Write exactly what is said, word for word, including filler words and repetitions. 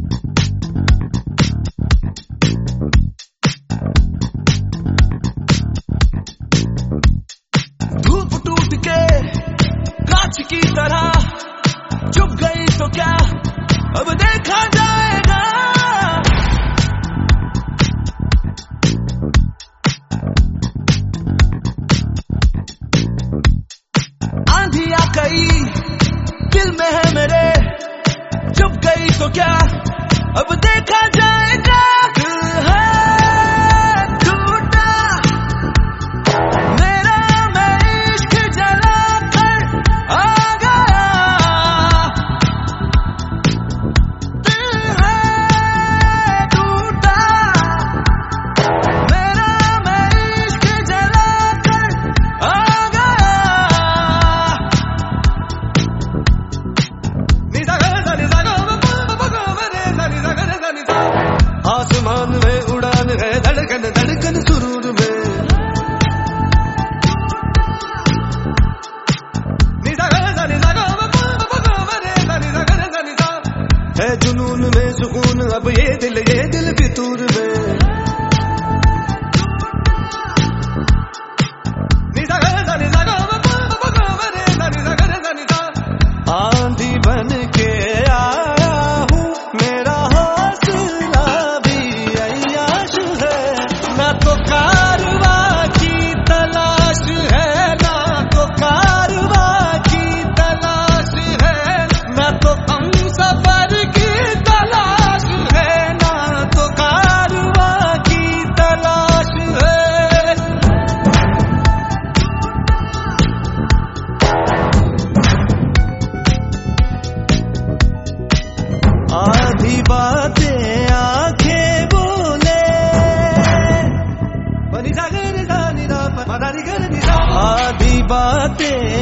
धूप टूट के कांच की तरह चुप गई तो क्या अब देखा जाएगा। आंधी आ गई दिल में है मेरे, चुप गई तो क्या अब देखा जाएगा। दिल है टूटा मेरा, मैं इश्क जला कर आ गया। दिल है टूटा मेरा, मैं इश्क जला कर आ गया। आसमान में उड़ान है, धड़कन धड़कन सुरूर में। है जुनून में सुकून अब ये दिल ये दिल फितूर में। आंधी बन के आया हूँ, मेरा हौसला भी अय्याश है। ना तो कारवा की तलाश है, ना तो कारवा की तलाश है, ना तो हम सफर की तलाश है, ना तो कारवा की तलाश है। आधी बातें आंखें बोले, आधी बातें